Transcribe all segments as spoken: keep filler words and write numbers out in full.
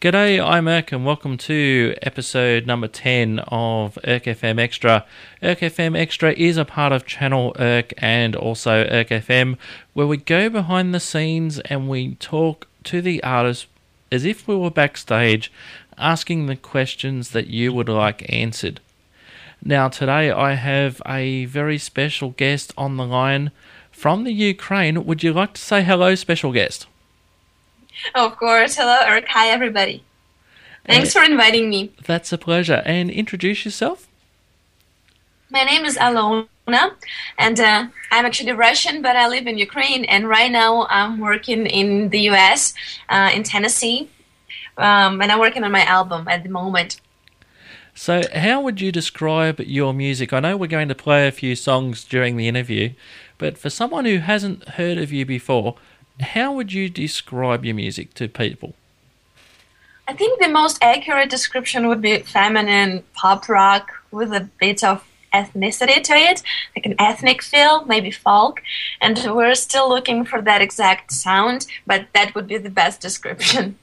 G'day, I'm Irk and welcome to episode number ten of Irk F M Extra. Irk F M Extra is a part of Channel Irk and also Irk F M, where we go behind the scenes and we talk to the artists as if we were backstage, asking the questions that you would like answered. Now today I have a very special guest on the line from the Ukraine. Would you like to say hello, special guest? Of course. Hello, Irk. Hi, everybody. Thanks uh, for inviting me. That's a pleasure. And introduce yourself. My name is Alona, and uh, I'm actually Russian, but I live in Ukraine. And right now I'm working in the U S, uh, in Tennessee, um, and I'm working on my album at the moment. So how would you describe your music? I know we're going to play a few songs during the interview, but for someone who hasn't heard of you before, how would you describe your music to people? I think the most accurate description would be feminine pop rock with a bit of ethnicity to it, like an ethnic feel, maybe folk. And we're still looking for that exact sound, but that would be the best description.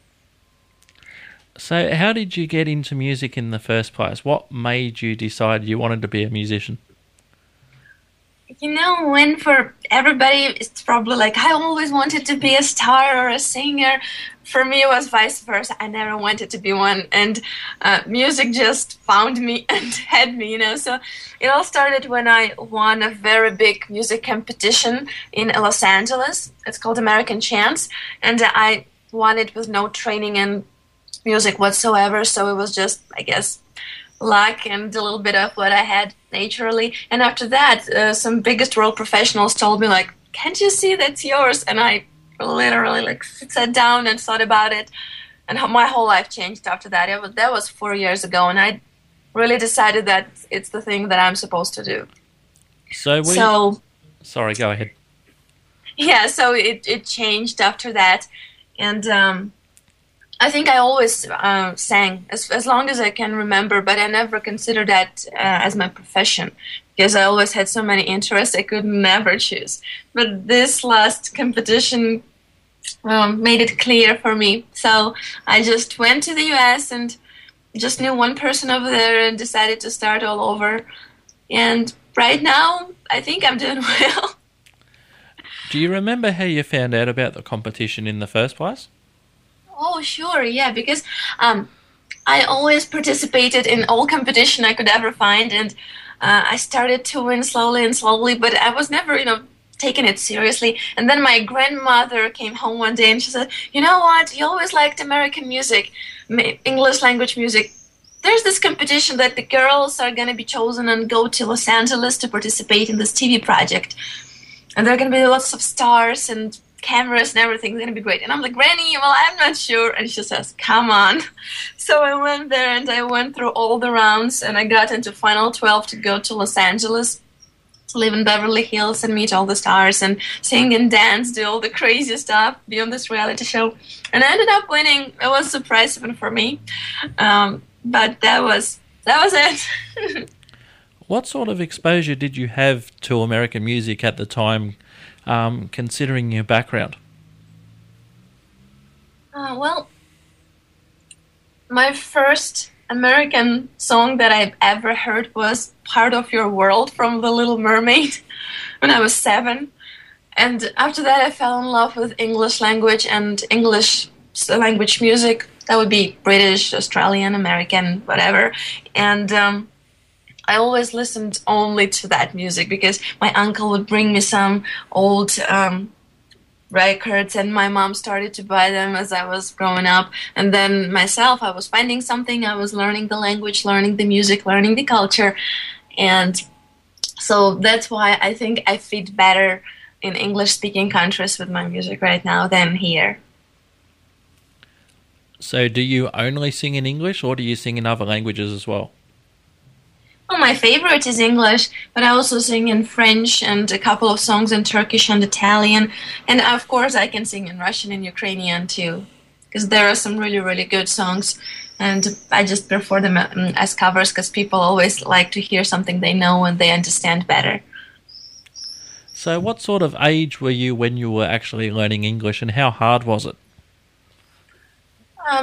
So how did you get into music in the first place? What made you decide you wanted to be a musician? You know, when for everybody, it's probably like, I always wanted to be a star or a singer. For me, it was vice versa. I never wanted to be one. And uh, music just found me and had me, you know. So it all started when I won a very big music competition in Los Angeles. It's called American Chance. And I won it with no training in music whatsoever. So it was just, I guess, luck and a little bit of what I had naturally. And after that, uh, some biggest world professionals told me, like, can't you see that's yours? And I literally like sat down and thought about it, and my whole life changed after that. It was, that was four years ago, and I really decided that it's the thing that I'm supposed to do. So, we... so sorry, go ahead. Yeah, so it, it changed after that, and um, I think I always uh, sang as as long as I can remember, but I never considered that uh, as my profession because I always had so many interests I could never choose. But this last competition um, made it clear for me. So I just went to the U S and just knew one person over there and decided to start all over. And right now, I think I'm doing well. Do you remember how you found out about the competition in the first place? Oh, sure, yeah, because um, I always participated in all competition I could ever find, and uh, I started to win slowly and slowly, but I was never, you know, taking it seriously. And then my grandmother came home one day and she said, you know what, you always liked American music, English language music. There's this competition that the girls are going to be chosen and go to Los Angeles to participate in this T V project. And there are going to be lots of stars and cameras and everything's going to be great. And I'm like, Granny, well, I'm not sure. And she says, come on. So I went there and I went through all the rounds and I got into final twelve to go to Los Angeles, to live in Beverly Hills and meet all the stars and sing and dance, do all the crazy stuff, be on this reality show. And I ended up winning. It was a surprise even for me. Um, but that was, that was it. What sort of exposure did you have to American music at the time, Um, considering your background? Uh, well, my first American song that I've ever heard was Part of Your World from The Little Mermaid when I was seven. And after that, I fell in love with English language and English language music. That would be British, Australian, American, whatever. And um, I always listened only to that music because my uncle would bring me some old um, records and my mom started to buy them as I was growing up. And then myself, I was finding something. I was learning the language, learning the music, learning the culture. And so that's why I think I fit better in English-speaking countries with my music right now than here. So do you only sing in English or do you sing in other languages as well? Well, my favorite is English, but I also sing in French and a couple of songs in Turkish and Italian. And of course, I can sing in Russian and Ukrainian too, because there are some really, really good songs. And I just prefer them as covers because people always like to hear something they know and they understand better. So what sort of age were you when you were actually learning English and how hard was it? Um,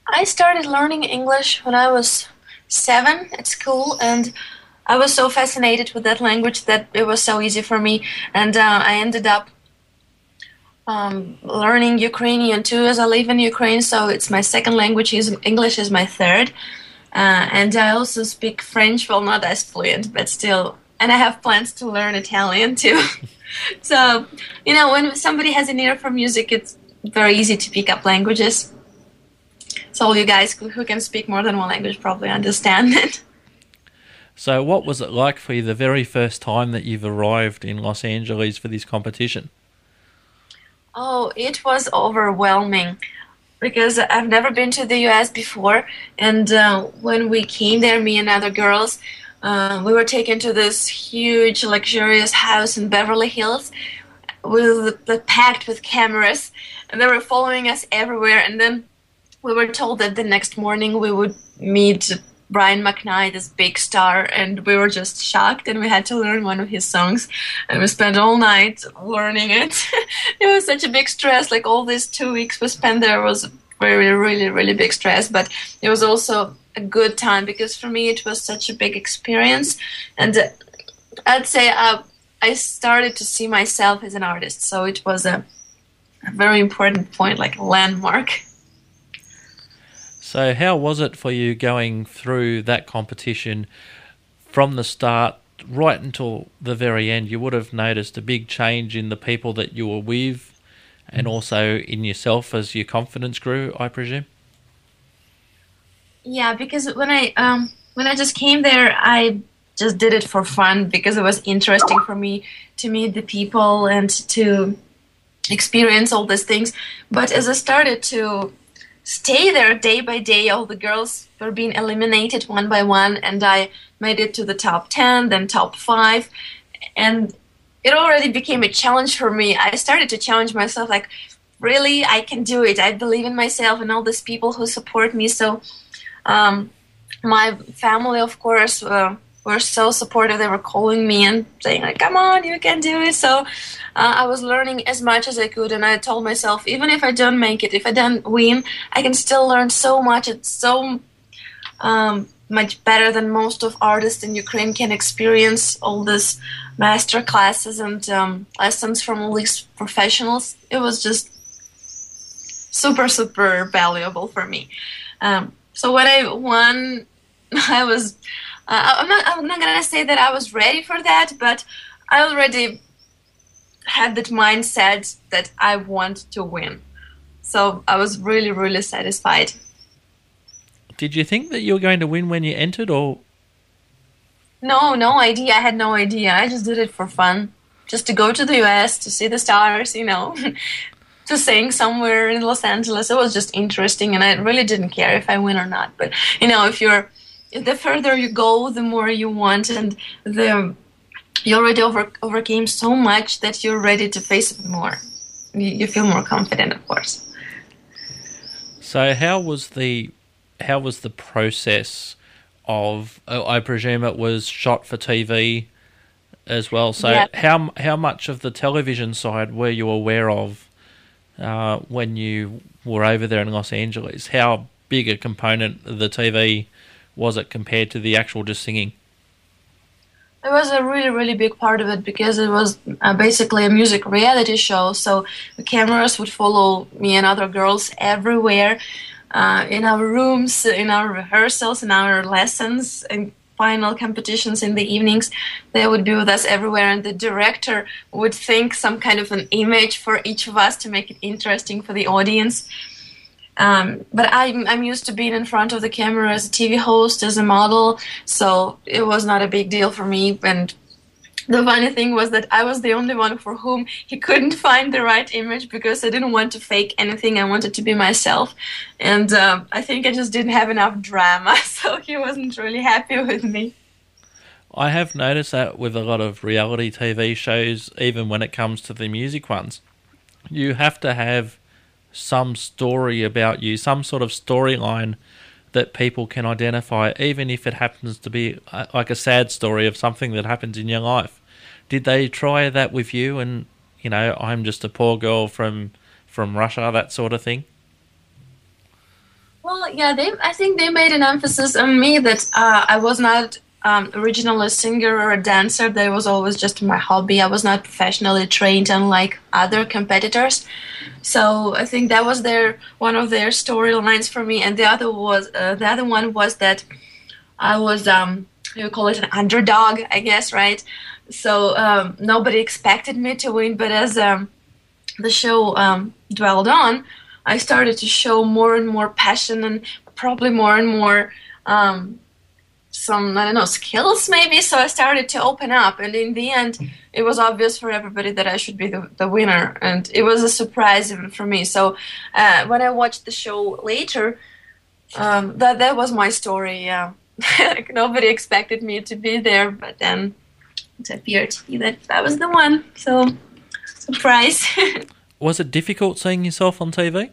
I started learning English when I was seven at school, and I was so fascinated with that language that it was so easy for me. And uh, I ended up um, learning Ukrainian too, as I live in Ukraine. So it's my second language. Is English is my third, uh, and I also speak French. Well, not as fluent, but still. And I have plans to learn Italian too. So, you know, when somebody has an ear for music, it's very easy to pick up languages. So all you guys who, who can speak more than one language probably understand it. So what was it like for you the very first time that you've arrived in Los Angeles for this competition? Oh, it was overwhelming because I've never been to the U S before. And uh, when we came there, me and other girls, uh, we were taken to this huge, luxurious house in Beverly Hills with, with packed with cameras. And they were following us everywhere. And then we were told that the next morning we would meet Brian McKnight, this big star, and we were just shocked, and we had to learn one of his songs, and we spent all night learning it. It was such a big stress. Like all these two weeks we spent there was very, really, really big stress, but it was also a good time because for me it was such a big experience, and uh, I'd say uh, I started to see myself as an artist, so it was a, a very important point, like a landmark. So how was it for you going through that competition from the start right until the very end? You would have noticed a big change in the people that you were with and also in yourself as your confidence grew, I presume? Yeah, because when I um, when I just came there, I just did it for fun because it was interesting for me to meet the people and to experience all these things. But as I started to stay there day by day, all the girls were being eliminated one by one, and I made it to the top ten, then top five, and it already became a challenge for me. I started to challenge myself, like, really, I can do it. I believe in myself and all these people who support me. So um, my family, of course, uh, were so supportive. They were calling me and saying, like, come on, you can do it. So uh, I was learning as much as I could, and I told myself, even if I don't make it, if I don't win, I can still learn so much. It's so um, much better than most of artists in Ukraine can experience all these master classes and um, lessons from all these professionals. It was just super, super valuable for me. Um, so when I won, I was... Uh, I'm not. I'm not gonna say that I was ready for that, but I already had that mindset that I want to win. So I was really, really satisfied. Did you think that you were going to win when you entered, or? No, no idea. I had no idea. I just did it for fun, just to go to the U S to see the stars, you know, to sing somewhere in Los Angeles. It was just interesting, and I really didn't care if I win or not. But you know, if you're the further you go, the more you want, and the you already over, overcame so much that you're ready to face it more. You, you feel more confident, of course. So, how was the how was the process of? I presume it was shot for T V as well. So, yeah. how how much of the television side were you aware of uh, when you were over there in Los Angeles? How big a component of the T V was it compared to the actual just singing? It was a really, really big part of it because it was uh, basically a music reality show. So the cameras would follow me and other girls everywhere, uh, in our rooms, in our rehearsals, in our lessons, and final competitions in the evenings. They would be with us everywhere, and the director would think some kind of an image for each of us to make it interesting for the audience. Um, but I'm, I'm used to being in front of the camera as a T V host, as a model, so it was not a big deal for me. And the funny thing was that I was the only one for whom he couldn't find the right image because I didn't want to fake anything. I wanted to be myself. And um, I think I just didn't have enough drama, so he wasn't really happy with me. I have noticed that with a lot of reality T V shows, even when it comes to the music ones, you have to have some story about you, some sort of storyline that people can identify, even if it happens to be like a sad story of something that happens in your life. Did they try that with you? And, you know, I'm just a poor girl from from Russia, that sort of thing? Well, yeah, they. I think they made an emphasis on me that uh, I was not um, originally a singer or a dancer. That was always just my hobby. I was not professionally trained, unlike other competitors. So I think that was their one of their storylines for me. And the other was uh, the other one was that I was um, you call it an underdog, I guess, right? So um, nobody expected me to win, but as um, the show um, dwelled on, I started to show more and more passion and probably more and more um, some, I don't know, skills maybe. So I started to open up. And in the end, it was obvious for everybody that I should be the, the winner. And it was a surprise even for me. So uh, when I watched the show later, um, that, that was my story. Yeah. Like nobody expected me to be there, but then it appeared to be that I was the one. So, surprise. Was it difficult seeing yourself on T V?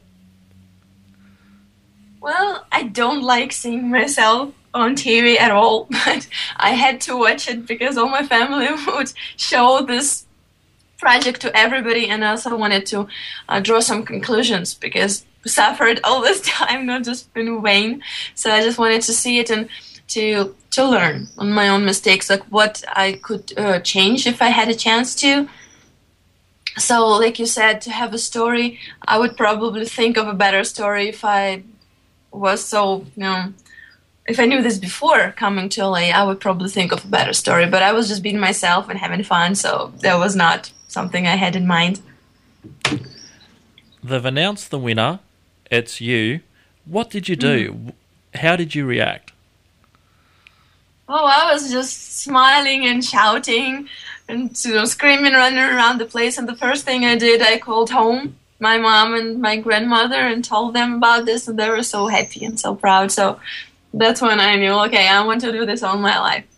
Well, I don't like seeing myself on T V at all, but I had to watch it because all my family would show this project to everybody, and I also wanted to uh, draw some conclusions because we suffered all this time, not just in vain. So I just wanted to see it and to to learn on my own mistakes, like what I could uh, change if I had a chance to. So, like you said, to have a story, I would probably think of a better story if I was so, you know, if I knew this before coming to L A, I would probably think of a better story. But I was just being myself and having fun, so that was not something I had in mind. They've announced the winner. It's you. What did you do? Mm. How did you react? Oh, I was just smiling and shouting and, you know, screaming, running around the place. And the first thing I did, I called home my mom and my grandmother and told them about this, and they were so happy and so proud. So that's when I knew, okay, I want to do this all my life.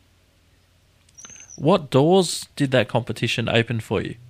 What doors did that competition open for you?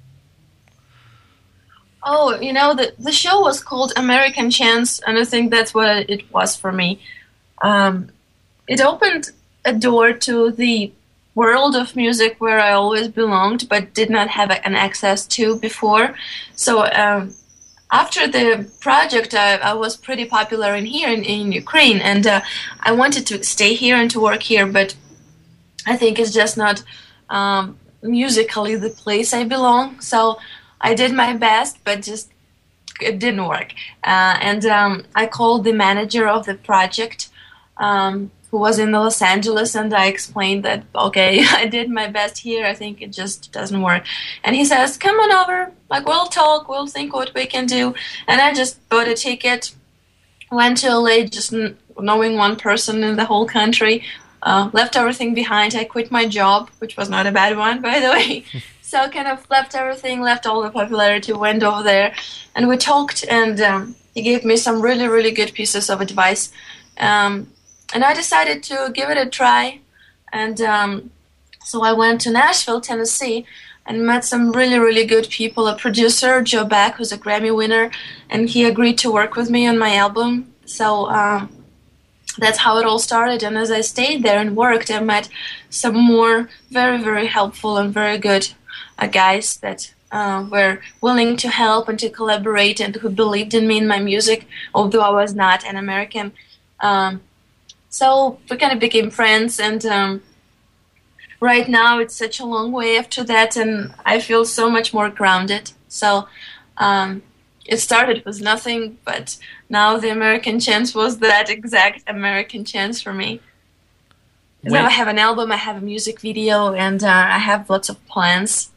Oh, you know, the, the show was called American Chance, and I think that's what it was for me. Um, it opened a door to the world of music where I always belonged but did not have an access to before. So um, after the project, I, I was pretty popular in here in, in Ukraine, and uh, I wanted to stay here and to work here, but I think it's just not um, musically the place I belong. So I did my best, but just it didn't work. Uh, and um, I called the manager of the project, um, who was in Los Angeles, and I explained that, okay, I did my best here, I think it just doesn't work. And he says, come on over, like, we'll talk, we'll think what we can do. And I just bought a ticket, went to L A, just n- knowing one person in the whole country, uh, left everything behind. I quit my job, which was not a bad one, by the way. So kind of left everything, left all the popularity, went over there, and we talked, and um, he gave me some really, really good pieces of advice. Um, And I decided to give it a try. And um, so I went to Nashville, Tennessee, and met some really, really good people. A producer, Joe Beck, who's a Grammy winner, and he agreed to work with me on my album. So um, that's how it all started. And as I stayed there and worked, I met some more very, very helpful and very good uh, guys that uh, were willing to help and to collaborate and who believed in me and my music, although I was not an American. Um, So we kind of became friends, and um, right now it's such a long way after that, and I feel so much more grounded. So um, it started with nothing, but now the American Chance was that exact American chance for me. When- now I have an album, I have a music video, and uh, I have lots of plans.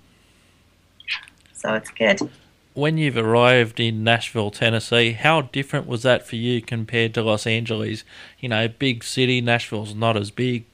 So it's good. When you've arrived in Nashville, Tennessee, how different was that for you compared to Los Angeles? You know, big city, Nashville's not as big.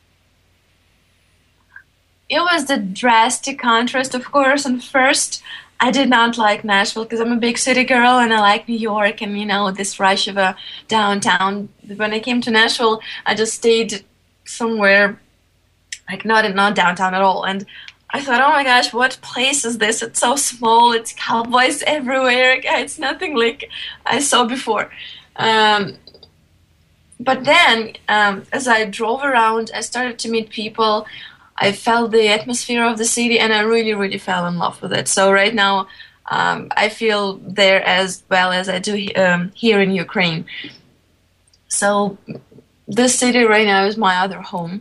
It was the drastic contrast, of course. And first, I did not like Nashville because I'm a big city girl and I like New York and, you know, this rush of a downtown. When I came to Nashville, I just stayed somewhere, like not, not downtown at all. And I thought, oh my gosh, what place is this? It's so small. It's cowboys everywhere. It's nothing like I saw before. Um, but then, um, as I drove around, I started to meet people. I felt the atmosphere of the city, and I really, really fell in love with it. So right now, um, I feel there as well as I do um, here in Ukraine. So this city right now is my other home.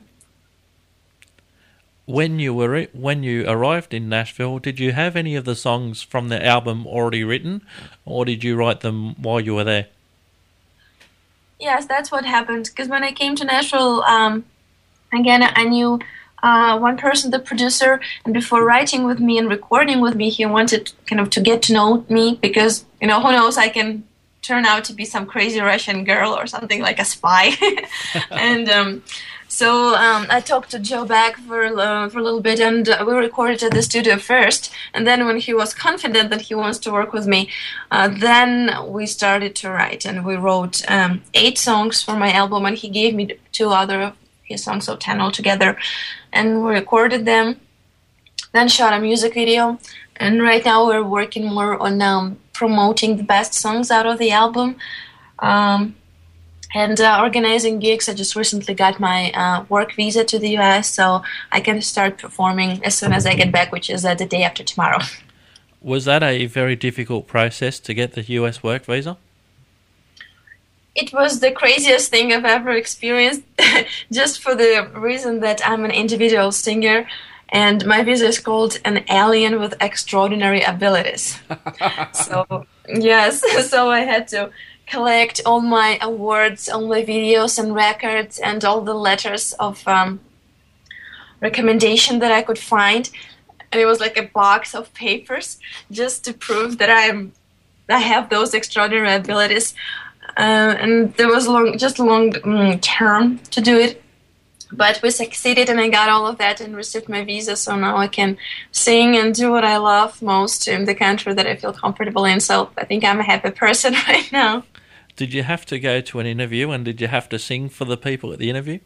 When you were when you arrived in Nashville, did you have any of the songs from the album already written, or did you write them while you were there? Yes, that's what happened. Because when I came to Nashville, um, again, I knew uh, one person, the producer, and before writing with me and recording with me, he wanted kind of to get to know me because, you know, who knows, I can turn out to be some crazy Russian girl or something like a spy. and um, so um, I talked to Joe Beck for, uh, for a little bit, and uh, we recorded at the studio first. And then when he was confident that he wants to work with me, uh, then we started to write. And we wrote um, eight songs for my album, and he gave me two other his songs, so ten altogether. And we recorded them, then shot a music video. And right now we're working more on um, promoting the best songs out of the album. Um, And uh, organizing gigs. I just recently got my uh, work visa to the U S, so I can start performing as soon as I get back, which is uh, the day after tomorrow. Was that a very difficult process to get the U S work visa? It was the craziest thing I've ever experienced, just for the reason that I'm an individual singer, and my visa is called an alien with extraordinary abilities. So, yes, so I had to collect all my awards, all my videos and records, and all the letters of um, recommendation that I could find. And it was like a box of papers just to prove that I'm, I have those extraordinary abilities. Uh, and there was long, just a long um, term to do it. But we succeeded, and I got all of that and received my visa. So now I can sing and do what I love most in the country that I feel comfortable in. So I think I'm a happy person right now. Did you have to go to an interview, and did you have to sing for the people at the interview?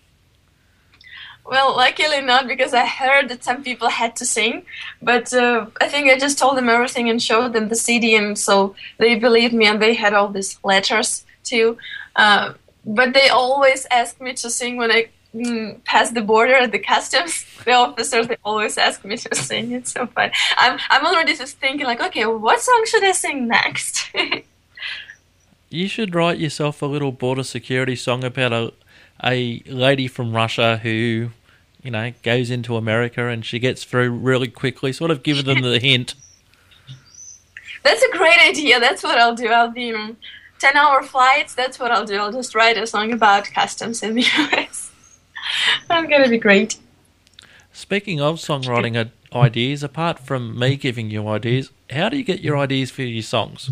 Well, luckily not, because I heard that some people had to sing. But uh, I think I just told them everything and showed them the C D, and so they believed me, and they had all these letters too. Uh, but they always ask me to sing when I mm, pass the border at the customs. The officers, they always ask me to sing. It's so fun. I'm, I'm already just thinking, like, okay, what song should I sing next? You should write yourself a little border security song about a a lady from Russia who, you know, goes into America and she gets through really quickly, sort of give them the hint. That's a great idea. That's what I'll do. I'll be, you know, ten-hour flights. That's what I'll do. I'll just write a song about customs in the U S. That's going to be great. Speaking of songwriting ideas, apart from me giving you ideas, how do you get your ideas for your songs?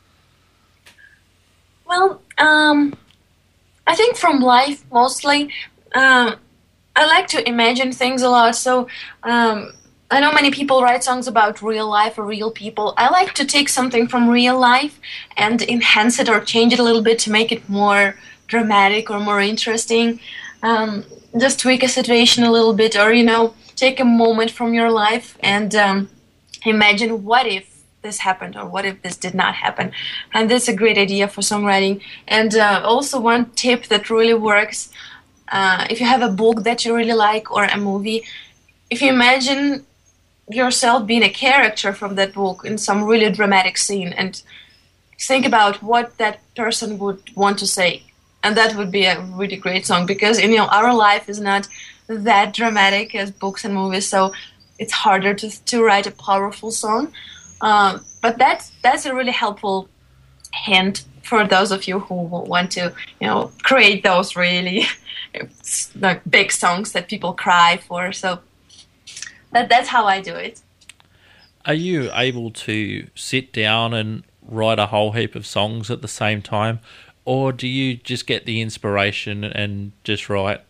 Well, um, I think from life mostly. Uh, I like to imagine things a lot. So um, I know many people write songs about real life or real people. I like to take something from real life and enhance it or change it a little bit to make it more dramatic or more interesting. Um, just tweak a situation a little bit, or, you know, take a moment from your life and um, imagine what if this happened, or what if this did not happen. And that's a great idea for songwriting. And uh, also one tip that really works, uh, if you have a book that you really like or a movie, if you imagine yourself being a character from that book in some really dramatic scene, and think about what that person would want to say, and that would be a really great song, because, you know, our life is not that dramatic as books and movies, so it's harder to, to write a powerful song. Um, but that's that's a really helpful hint for those of you who want to, you know, create those really like big songs that people cry for. So that that's how I do it. Are you able to sit down and write a whole heap of songs at the same time, or do you just get the inspiration and just write?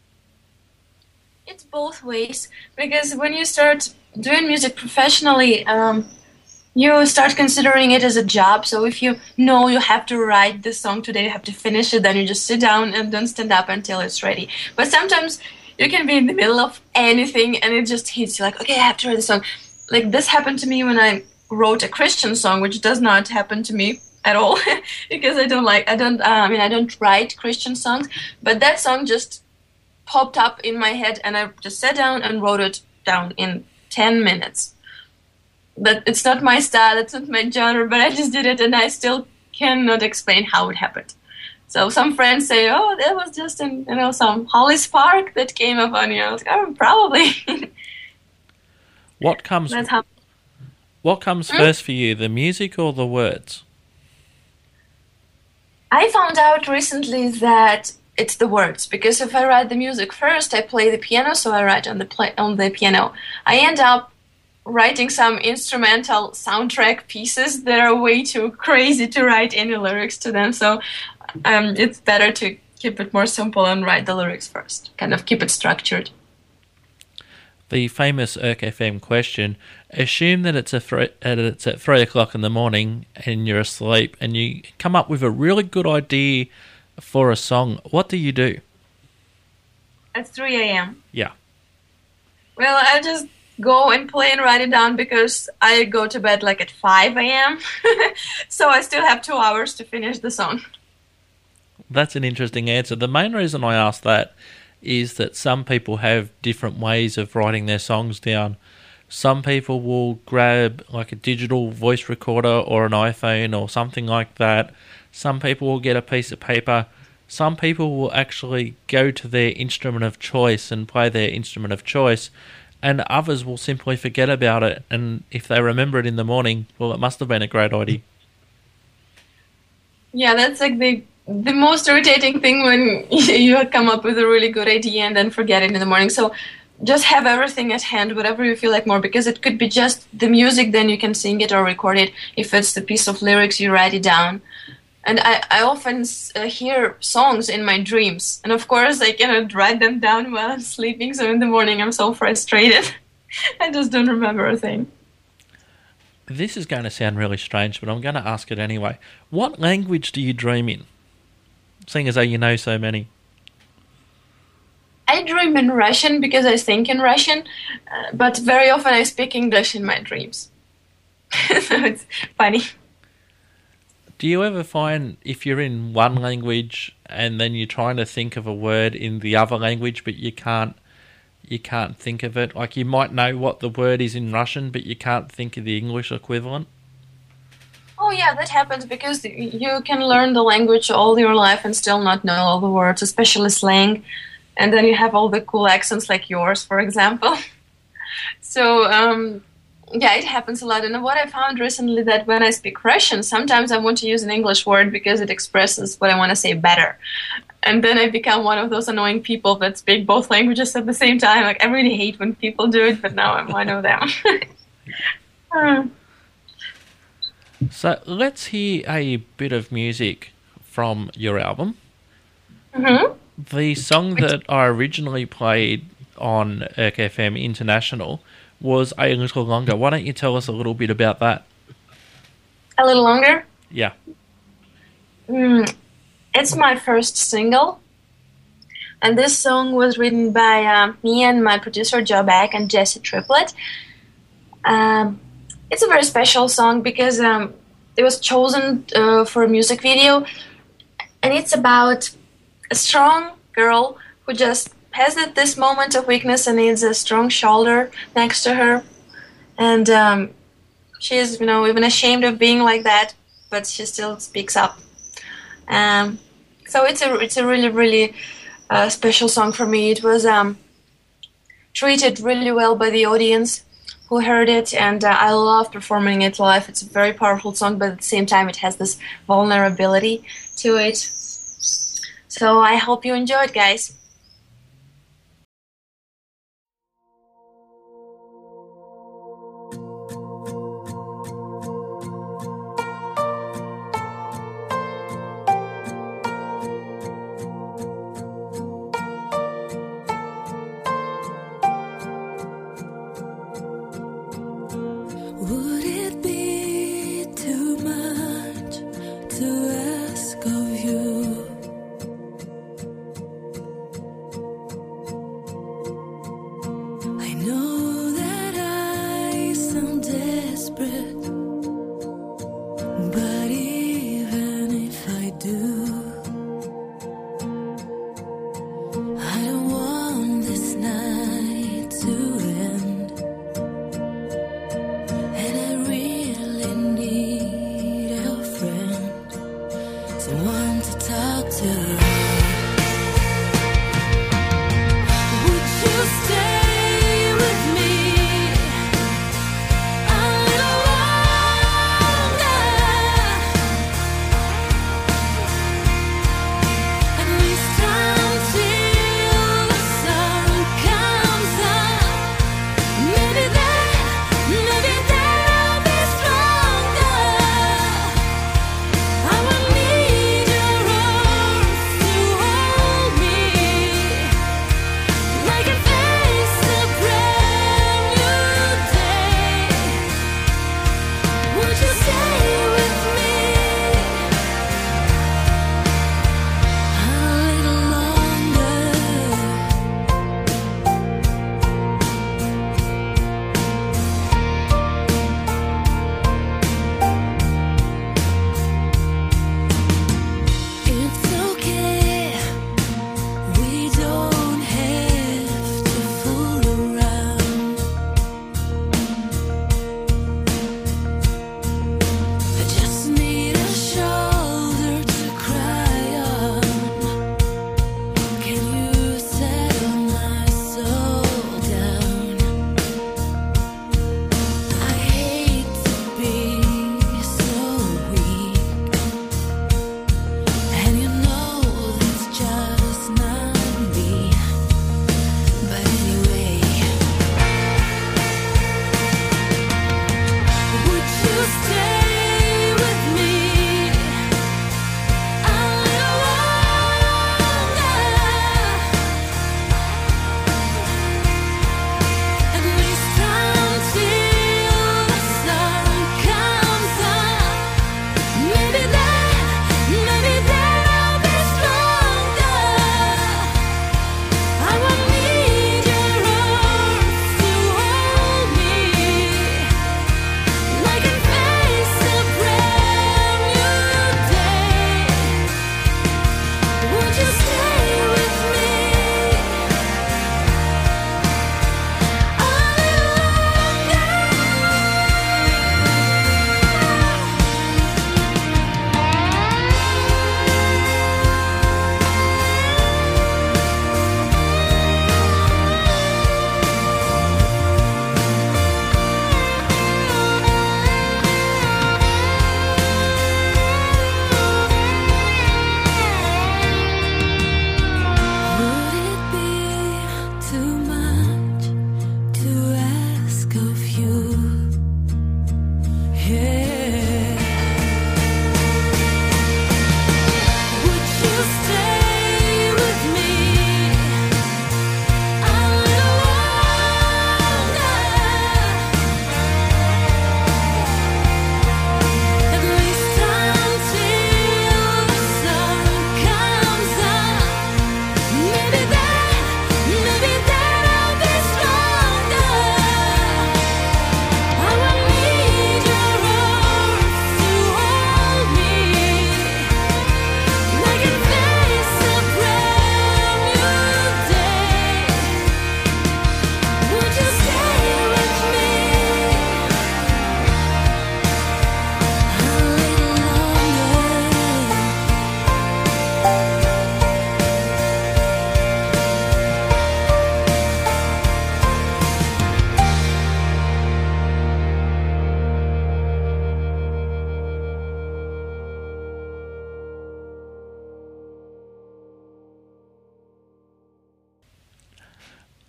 It's both ways, because when you start doing music professionally, um, you start considering it as a job. So if you know you have to write this song today, you have to finish it, then you just sit down and don't stand up until it's ready. But sometimes you can be in the middle of anything and it just hits you like, okay, I have to write a song. Like this happened to me when I wrote a Christian song, which does not happen to me at all because I don't like, I don't, uh, I mean, I don't write Christian songs, but that song just popped up in my head and I just sat down and wrote it down in ten minutes. But it's not my style, it's not my genre, but I just did it and I still cannot explain how it happened. So some friends say, "Oh, that was just in, you know, some Holly Spark that came up on you." I was like, "Oh, probably." What comes? That's how. What comes Hmm? first for you, the music or the words? I found out recently that it's the words, because if I write the music first, I play the piano, so I write on the play on the piano. I end up writing some instrumental soundtrack pieces that are way too crazy to write any lyrics to them. So um, it's better to keep it more simple and write the lyrics first. Kind of keep it structured. The famous E R C F M question: assume that it's a th- it's at three o'clock in the morning and you're asleep, and you come up with a really good idea for a song. What do you do? At three a.m. Yeah. Well, I just go and play and write it down, because I go to bed like at five a.m. So I still have two hours to finish the song. That's an interesting answer. The main reason I ask that is that some people have different ways of writing their songs down. Some people will grab like a digital voice recorder or an iPhone or something like that. Some people will get a piece of paper. Some people will actually go to their instrument of choice and play their instrument of choice. And others will simply forget about it. And if they remember it in the morning, well, it must have been a great idea. Yeah, that's like the the most irritating thing, when you come up with a really good idea and then forget it in the morning. So just have everything at hand, whatever you feel like more, because it could be just the music, then you can sing it or record it. If it's the piece of lyrics, you write it down. And I, I often uh, hear songs in my dreams. And of course, I cannot write them down while I'm sleeping. So in the morning, I'm so frustrated. I just don't remember a thing. This is going to sound really strange, but I'm going to ask it anyway. What language do you dream in? Seeing as though you know so many. I dream in Russian because I think in Russian, uh, but very often I speak English in my dreams. So it's funny. Do you ever find if you're in one language and then you're trying to think of a word in the other language, but you can't you can't think of it? Like you might know what the word is in Russian, but you can't think of the English equivalent? Oh yeah, that happens, because you can learn the language all your life and still not know all the words, especially slang. And then you have all the cool accents like yours, for example. So um, yeah, it happens a lot. And what I found recently, that when I speak Russian, sometimes I want to use an English word because it expresses what I want to say better. And then I become one of those annoying people that speak both languages at the same time. Like, I really hate when people do it, but now I'm one of them. uh. So let's hear a bit of music from your album. Mm-hmm. The song that I originally played on E R C F M International was A Little Longer. Why don't you tell us a little bit about that? A little longer? Yeah. Mm, it's my first single. And this song was written by uh, me and my producer Joe Beck and Jesse Triplett. Um, it's a very special song because um, it was chosen uh, for a music video. And it's about a strong girl who just has this moment of weakness and needs a strong shoulder next to her. And um, she's, you know, even ashamed of being like that, but she still speaks up. Um, so it's a it's a really, really uh, special song for me. It was um, treated really well by the audience who heard it, and uh, I love performing it live. It's a very powerful song, but at the same time it has this vulnerability to it. So I hope you enjoy it, guys. Would it be too much to ask of you? I know that I sound desperate, but even if I do, I don't want this night to end. And I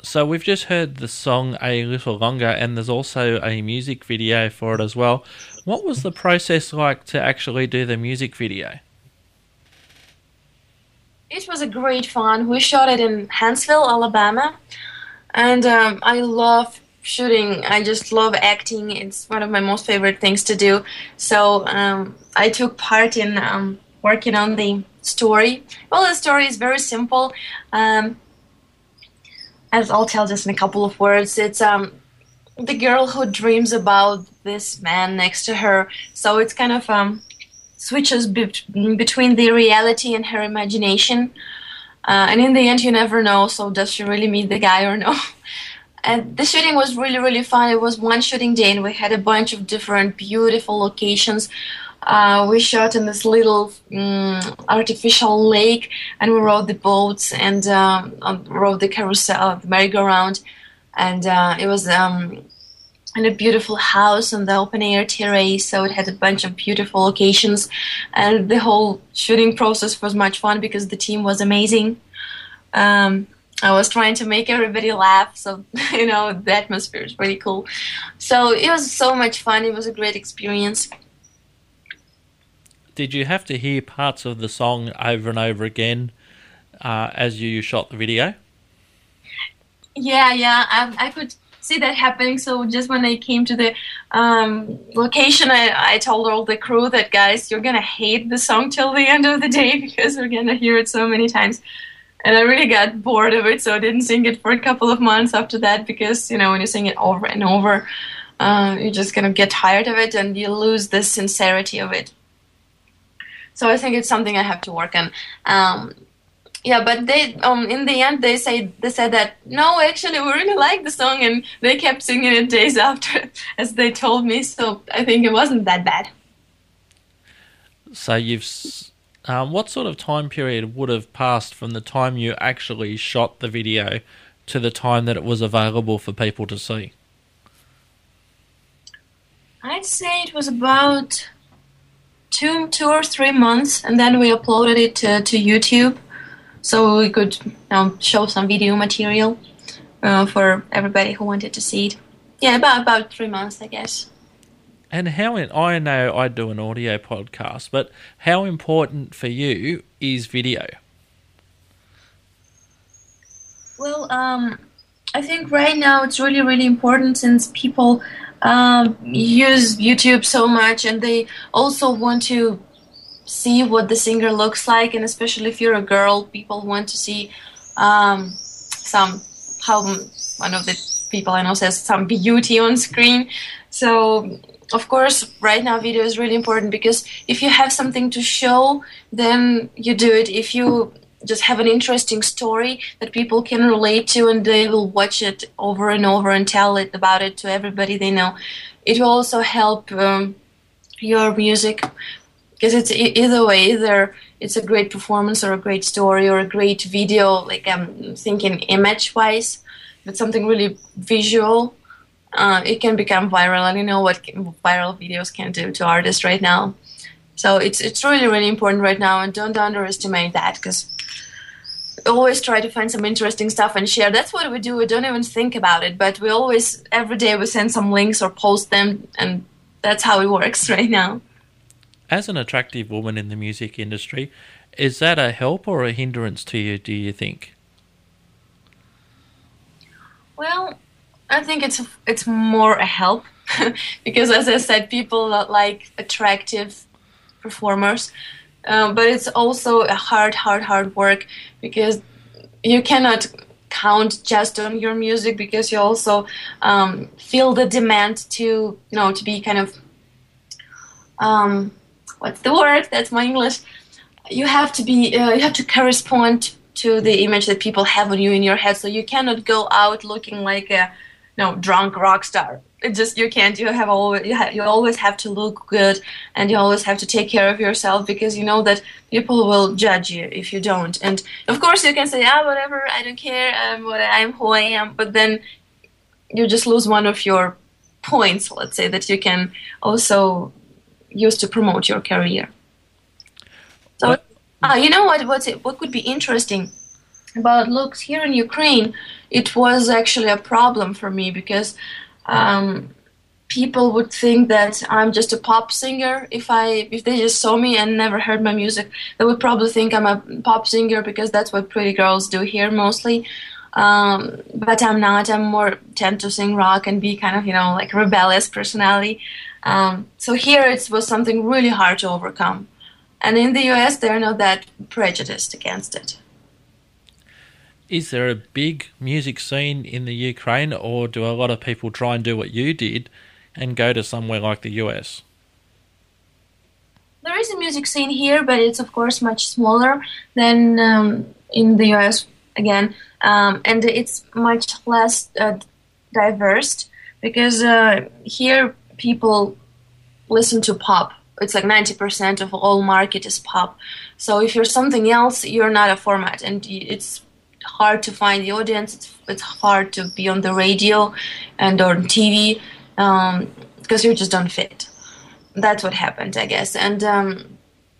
So we've just heard the song A Little Longer, and there's also a music video for it as well. What was the process like to actually do the music video? It was a great fun. We shot it in Huntsville, Alabama, and um, I love shooting. I just love acting. It's one of my most favorite things to do. So um, I took part in um, working on the story. Well, the story is very simple. Um, as I'll tell just in a couple of words, it's um, the girl who dreams about this man next to her. So it's kind of um, switches be- between the reality and her imagination. Uh, and in the end, you never know. So does she really meet the guy or no? And the shooting was really, really fun. It was one shooting day, and we had a bunch of different beautiful locations. Uh, we shot in this little um, artificial lake, and we rode the boats and um, rode the carousel, the merry-go-round. And uh, it was um, in a beautiful house on the open-air terrace, so it had a bunch of beautiful locations. And the whole shooting process was much fun because the team was amazing. Um, I was trying to make everybody laugh, so, you know, the atmosphere is pretty cool. So it was so much fun. It was a great experience. Did you have to hear parts of the song over and over again uh, as you shot the video? Yeah, yeah, I, I could see that happening. So just when I came to the um, location, I, I told all the crew that, guys, you're going to hate the song till the end of the day because we're going to hear it so many times. And I really got bored of it, so I didn't sing it for a couple of months after that because, you know, when you sing it over and over, uh, you're just going to get tired of it and you lose the sincerity of it. So I think it's something I have to work on. Um, yeah, but they, um, in the end, they say they said that, no, actually, we really like the song, and they kept singing it days after, as they told me, so I think it wasn't that bad. So you've... Um, what sort of time period would have passed from the time you actually shot the video to the time that it was available for people to see? I'd say it was about two, two or three months, and then we uploaded it to, to YouTube, so we could you know, show some video material uh, for everybody who wanted to see it. Yeah, about about three months, I guess. And how, in, I know I do an audio podcast, but how important for you is video? Well, um, I think right now it's really, really important since people um, use YouTube so much, and they also want to see what the singer looks like, and especially if you're a girl, people want to see um, some, how one of the people I know says, some beauty on screen. So of course, right now video is really important because if you have something to show, then you do it. If you just have an interesting story that people can relate to and they will watch it over and over and tell it about it to everybody they know, it will also help um, your music because it's e- either way, either it's a great performance or a great story or a great video, like I'm thinking image-wise, but something really visual. Uh, it can become viral, and you know what viral videos can do to artists right now. So it's it's really, really important right now, and don't underestimate that, because always try to find some interesting stuff and share. That's what we do. We don't even think about it, but we always, every day we send some links or post them, and that's how it works right now. As an attractive woman in the music industry, is that a help or a hindrance to you, do you think? Well, I think it's it's more a help because, as I said, people like attractive performers, uh, but it's also a hard, hard, hard work because you cannot count just on your music because you also um, feel the demand to, you know, to be kind of um, what's the word? That's my English. You have to be, uh, you have to correspond to the image that people have on you in your head. So you cannot go out looking like a no drunk rock star. It just, you can't. You have always you, have, you always have to look good, and you always have to take care of yourself because you know that people will judge you if you don't. And of course you can say, ah, whatever, I don't care, I'm what I'm who I am. But then you just lose one of your points, let's say, that you can also use to promote your career. So, what? Ah, you know what? What's it, what could be interesting about looks here in Ukraine, it was actually a problem for me because um, people would think that I'm just a pop singer. If I if they just saw me and never heard my music, they would probably think I'm a pop singer because that's what pretty girls do here mostly. Um, but I'm not. I'm more tend to sing rock and be kind of, you know, like rebellious personality. Um, so here it was something really hard to overcome. And in the U S, they're not that prejudiced against it. Is there a big music scene in the Ukraine, or do a lot of people try and do what you did and go to somewhere like the U S? There is a music scene here, but it's of course much smaller than um, in the U S again, um, and it's much less uh, diverse because uh, here people listen to pop. It's like ninety percent of all market is pop. So if you're something else, you're not a format, and it's hard to find the audience. It's it's hard to be on the radio and on T V um, because you just don't fit. That's what happened, I guess. And um,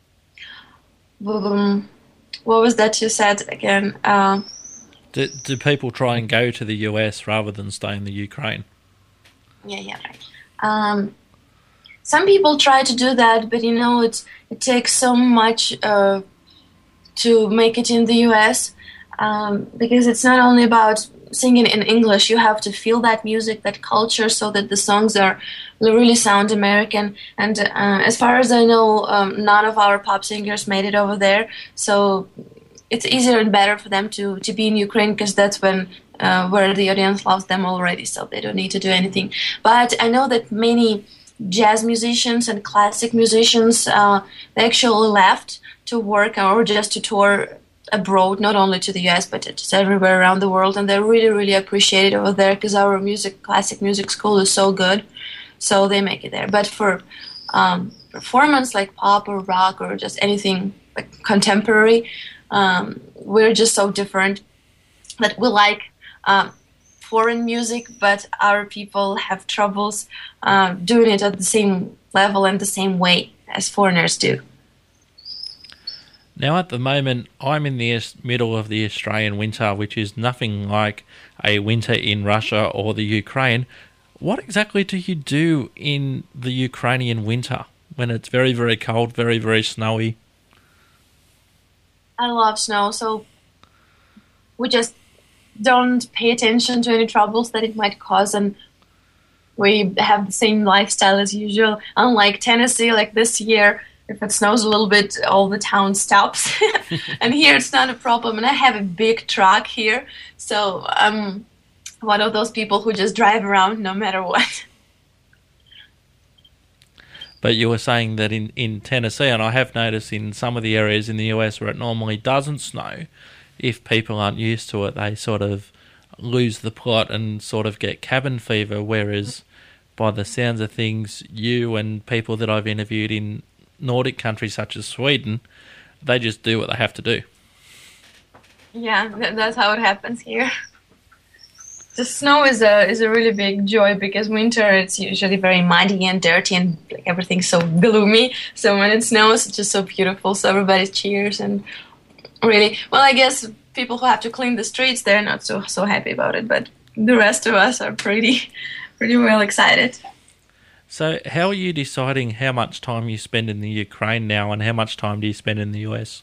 um, what was that you said again? Uh, do, do people try and go to the U S rather than stay in the Ukraine? Yeah, yeah, right. Um, some people try to do that, but you know, it's it takes so much uh, to make it in the U S um, because it's not only about singing in English. You have to feel that music, that culture, so that the songs are really sound American. And uh, as far as I know, um, none of our pop singers made it over there. So it's easier and better for them to, to be in Ukraine because that's when uh, where the audience loves them already. So they don't need to do anything. But I know that many jazz musicians and classic musicians uh, they actually left to work or just to tour abroad, not only to the U S but just everywhere around the world, and they're really really appreciated over there because our music classic music school is so good, so they make it there. But for um, performance like pop or rock or just anything like contemporary, um, we're just so different that we like um, foreign music, but our people have troubles uh, doing it at the same level and the same way as foreigners do. Now, at the moment, I'm in the middle of the Australian winter, which is nothing like a winter in Russia or the Ukraine. What exactly do you do in the Ukrainian winter when it's very, very cold, very, very snowy? I love snow, so we just don't pay attention to any troubles that it might cause, and we have the same lifestyle as usual. Unlike Tennessee, like this year, if it snows a little bit, all the town stops. And here it's not a problem. And I have a big truck here, so I'm one of those people who just drive around no matter what. But you were saying that in, in Tennessee, and I have noticed in some of the areas in the U S where it normally doesn't snow, if people aren't used to it, they sort of lose the plot and sort of get cabin fever, whereas by the sounds of things, you and people that I've interviewed in Nordic countries such as Sweden, they just do what they have to do. Yeah, th- that's how it happens here. The snow is a is a really big joy because winter it's usually very muddy and dirty and like everything's so gloomy. So when it snows, it's just so beautiful. So everybody cheers and really, well, I guess people who have to clean the streets, they're not so so happy about it, but the rest of us are pretty pretty well excited. So how are you deciding how much time you spend in the Ukraine now and how much time do you spend in the U S?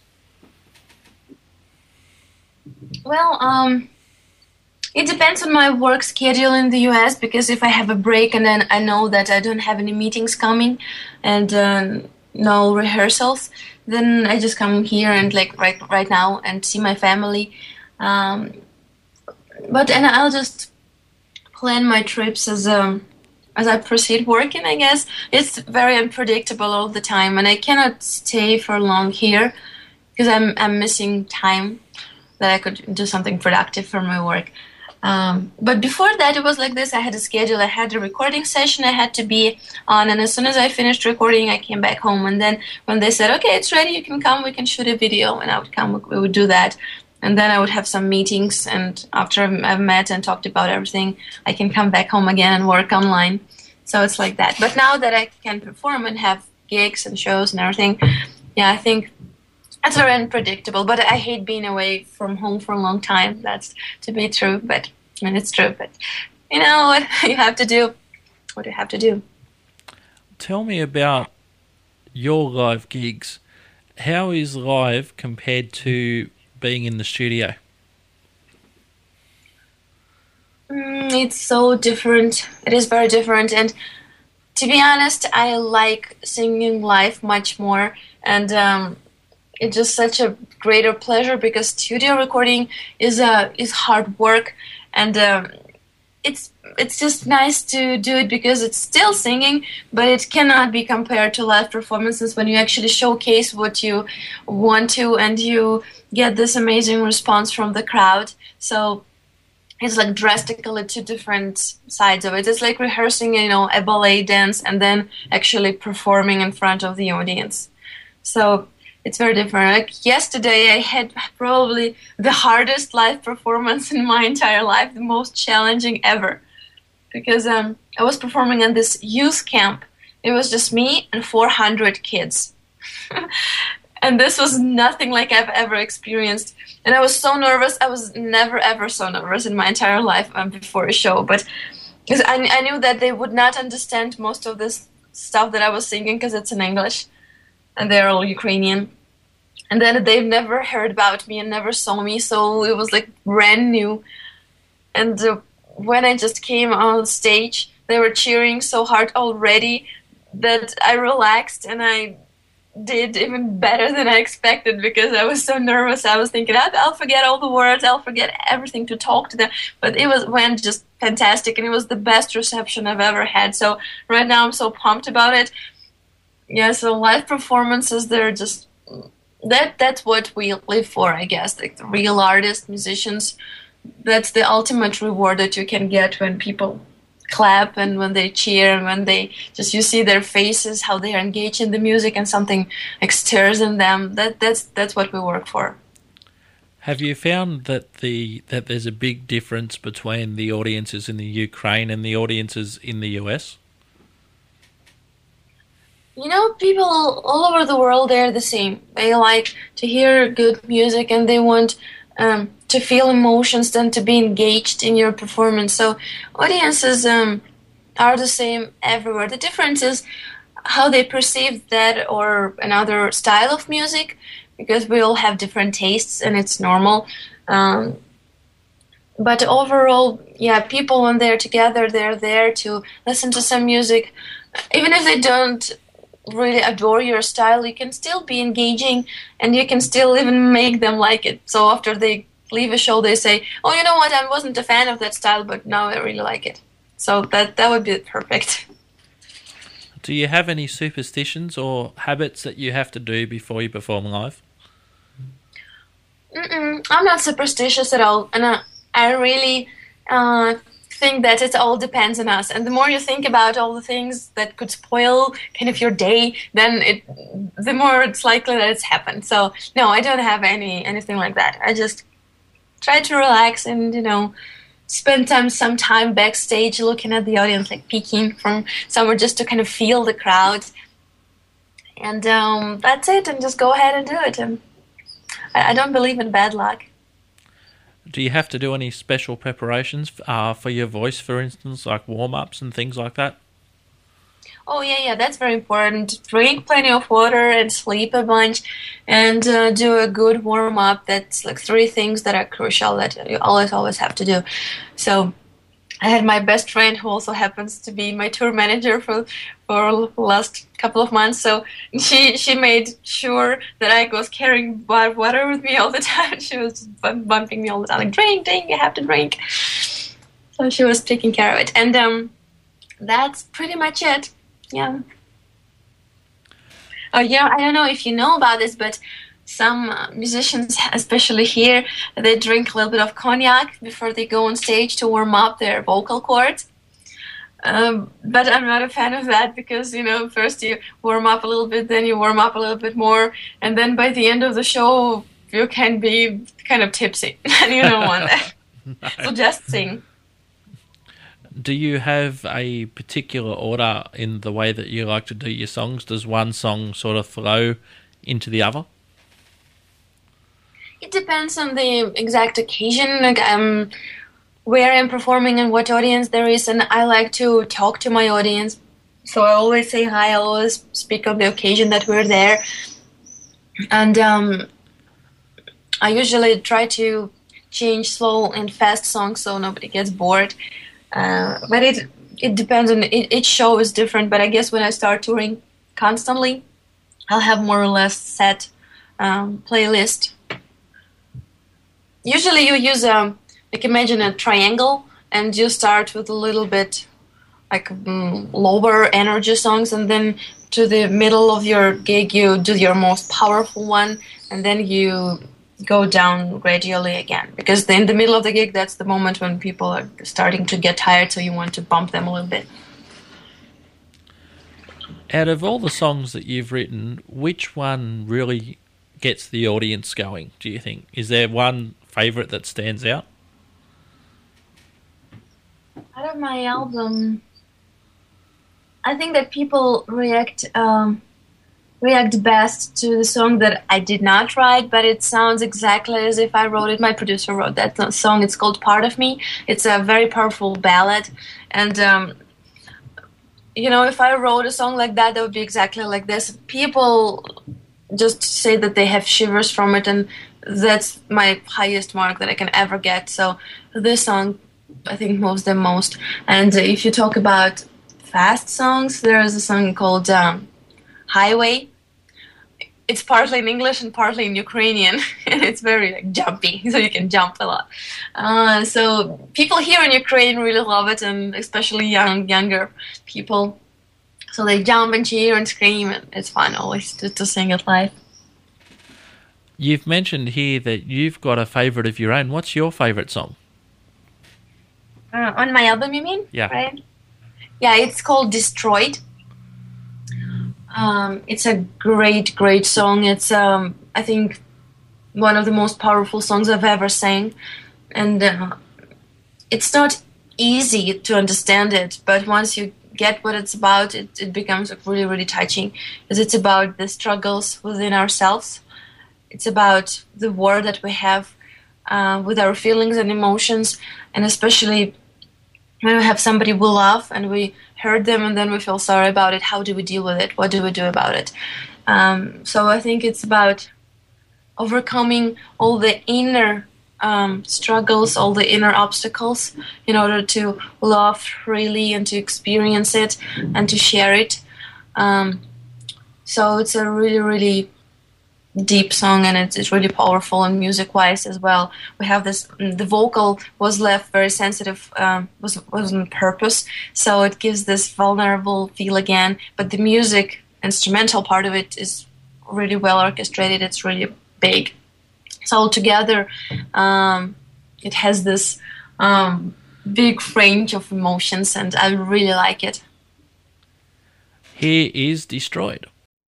Well, um, it depends on my work schedule in the U S because if I have a break and then I know that I don't have any meetings coming and uh, no rehearsals, then I just come here and like right right now and see my family. Um, but and I'll just plan my trips as um as I proceed working. I guess it's very unpredictable all the time, and I cannot stay for long here because I'm I'm missing time that I could do something productive for my work. Um, but before that, it was like this. I had a schedule. I had a recording session I had to be on, and as soon as I finished recording, I came back home. And then when they said, okay, it's ready, you can come, we can shoot a video, and I would come, we would do that. And then I would have some meetings, and after I've met and talked about everything, I can come back home again and work online. So it's like that. But now that I can perform and have gigs and shows and everything, yeah, I think It's very unpredictable, but I hate being away from home for a long time. That's to be true, but I mean, it's true. But you know what you have to do, what you have to do. Tell me about your live gigs. How is live compared to being in the studio? Mm, it's so different. It is very different. And to be honest, I like singing live much more. And um, it's just such a greater pleasure because studio recording is uh, is hard work. And um, it's it's just nice to do it because it's still singing, but it cannot be compared to live performances when you actually showcase what you want to and you get this amazing response from the crowd. So it's like drastically two different sides of it. It's like rehearsing, you know, a ballet dance and then actually performing in front of the audience. So it's very different. Like yesterday, I had probably the hardest live performance in my entire life, the most challenging ever. Because um, I was performing in this youth camp. It was just me and four hundred kids. And this was nothing like I've ever experienced. And I was so nervous. I was never, ever so nervous in my entire life um, before a show. But because I, I knew that they would not understand most of this stuff that I was singing because it's in English. And they're all Ukrainian. And then they've never heard about me and never saw me. So it was like brand new. And uh, when I just came on stage, they were cheering so hard already that I relaxed and I did even better than I expected because I was so nervous. I was thinking, I'll, I'll forget all the words, I'll forget everything to talk to them. But it was went just fantastic, and it was the best reception I've ever had. So right now I'm so pumped about it. Yeah, so live performances, they're just that that's what we live for, I guess. Like the real artists, musicians, that's the ultimate reward that you can get when people clap and when they cheer and when they just you see their faces, how they are engaged in the music and something like stirs in them. That that's that's what we work for. Have you found that the that there's a big difference between the audiences in the Ukraine and the audiences in the U S? You know, people all over the world, they're the same. They like to hear good music and they want um, to feel emotions and to be engaged in your performance. So audiences um, are the same everywhere. The difference is how they perceive that or another style of music, because we all have different tastes and it's normal. Um, but overall, yeah, people when they're together, they're there to listen to some music. Even if they don't really adore your style, you can still be engaging and you can still even make them like it. So after they leave a show, they say, oh, you know what, I wasn't a fan of that style, but now I really like it. So that that would be perfect. Do you have any superstitions or habits that you have to do before you perform live? Mm-mm, I'm not superstitious at all, and I, I really uh, think that it all depends on us. And the more you think about all the things that could spoil kind of your day, then it the more it's likely that it's happened. So no, I don't have any anything like that. I just try to relax and, you know, spend time some time backstage looking at the audience, like peeking from somewhere just to kind of feel the crowd. And um, that's it, and just go ahead and do it. And I, I don't believe in bad luck. Do you have to do any special preparations uh, for your voice, for instance, like warm-ups and things like that? Oh, yeah, yeah, that's very important. Drink plenty of water and sleep a bunch and uh, do a good warm-up. That's like three things that are crucial that you always, always have to do. So I had my best friend who also happens to be my tour manager for for the last couple of months. So she she made sure that I was carrying water with me all the time. She was just bumping me all the time, like, drink, drink, you have to drink. So she was taking care of it. And um, that's pretty much it. Yeah. Oh, yeah, I don't know if you know about this, but some uh, musicians, especially here, they drink a little bit of cognac before they go on stage to warm up their vocal cords. Um, but I'm not a fan of that because, you know, first you warm up a little bit, then you warm up a little bit more, and then by the end of the show, you can be kind of tipsy, and you don't want that. No. So just sing. Do you have a particular order in the way that you like to do your songs? Does one song sort of flow into the other? It depends on the exact occasion, like um, where I'm performing and what audience there is, and I like to talk to my audience. So I always say hi. I always speak on the occasion that we're there, and um, I usually try to change slow and fast songs so nobody gets bored. Uh, but it it depends on it, each show is different. But I guess when I start touring constantly, I'll have more or less set um, playlist. Usually you use a, like imagine a triangle and you start with a little bit like um, lower energy songs, and then to the middle of your gig you do your most powerful one, and then you go down gradually again. Because in the middle of the gig, that's the moment when people are starting to get tired, so you want to bump them a little bit. Out of all the songs that you've written, which one really gets the audience going, do you think? Is there one favourite that stands out? Out of my album, I think that people react um, react best to the song that I did not write, but it sounds exactly as if I wrote it. My producer wrote that song. It's called Part of Me. It's a very powerful ballad, and um, you know, if I wrote a song like that, that would be exactly like this. People just say that they have shivers from it, and that's my highest mark that I can ever get. So this song, I think, moves them most. And if you talk about fast songs, there is a song called um, Highway. It's partly in English and partly in Ukrainian, and it's very like jumpy, so you can jump a lot. Uh, so people here in Ukraine really love it, and especially young, younger people. So they jump and cheer and scream, and it's fun always to, to sing it live. You've mentioned here that you've got a favourite of your own. What's your favourite song? Uh, on my album, you mean? Yeah. Right? Yeah, it's called Destroyed. Um, it's a great, great song. It's, um, I think, one of the most powerful songs I've ever sang. And uh, it's not easy to understand it, but once you get what it's about, it, it becomes really, really touching. Because it's about the struggles within ourselves. It's about the war that we have uh, with our feelings and emotions, and especially when we have somebody we love and we hurt them and then we feel sorry about it. How do we deal with it? What do we do about it? Um, so I think it's about overcoming all the inner um, struggles, all the inner obstacles in order to love freely and to experience it and to share it. Um, so it's a really, really deep song, and it's, it's really powerful, and music-wise as well. We have this. The vocal was left very sensitive, um, was was on purpose, so it gives this vulnerable feel again. But the music, instrumental part of it, is really well orchestrated. It's really big. So altogether, um, it has this um, big range of emotions, and I really like it. Here is Destroyed.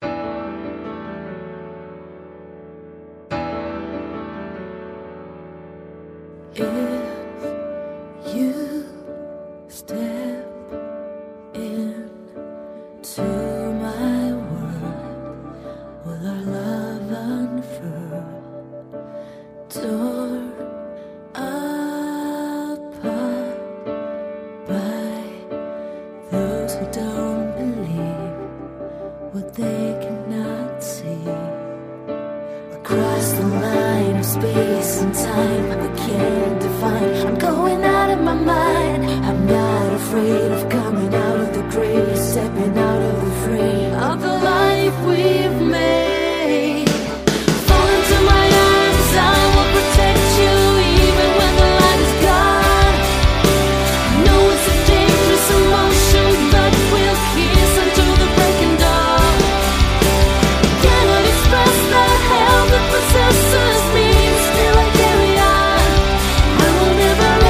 If you step into my world, will our love unfurl, torn apart by those who don't believe what they cannot see. Across the line of space and time I can't define. I'm going out of my mind. I'm not afraid of coming out of the grave, stepping out of the frame of the life we've made. Fall into my arms, I will protect you even when the light is gone. I know it's a dangerous emotion, but we'll kiss until the breaking dawn. Cannot express the hell that possesses me. Still I carry on. I will never